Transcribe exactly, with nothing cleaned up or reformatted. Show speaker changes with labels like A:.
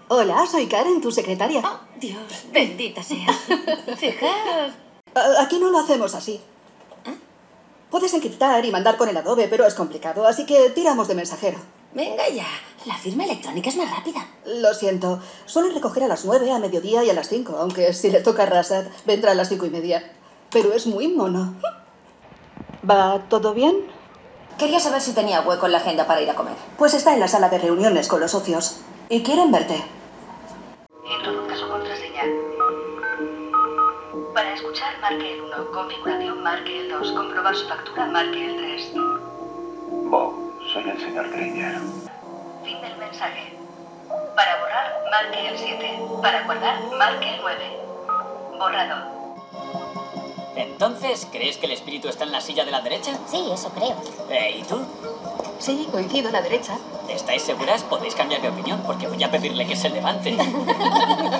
A: Hola, soy Karen, tu secretaria.
B: Oh, Dios, bendita sea. Fijaos.
A: Aquí no lo hacemos así.
B: ¿Eh?
A: Puedes encriptar y mandar con el Adobe, pero es complicado, así que tiramos de mensajero.
B: Venga ya, la firma electrónica es más rápida.
A: Lo siento, suelen recoger a las nueve, a mediodía y a las cinco, aunque si le toca a Rasad, vendrá a las cinco y media. Pero es muy mono. ¿Va todo bien?
B: Quería saber si tenía hueco en la agenda para ir a comer.
A: Pues está en la sala de reuniones con los socios. Y quieren verte.
C: Introduzca su contraseña. Para escuchar, marque el uno. Configuración, marque el dos. Comprobar su factura, marque el tres.
D: Bob, soy el señor Granger.
C: Fin del mensaje. Para borrar, marque el siete. Para guardar, marque el nueve. Borrado.
E: Entonces, ¿crees que el espíritu está en la silla de la derecha?
F: Sí, eso creo.
E: Eh, ¿Y tú?
A: Sí, coincido a la derecha.
E: ¿Estáis seguras? Podéis cambiar de opinión porque voy a pedirle que se levante.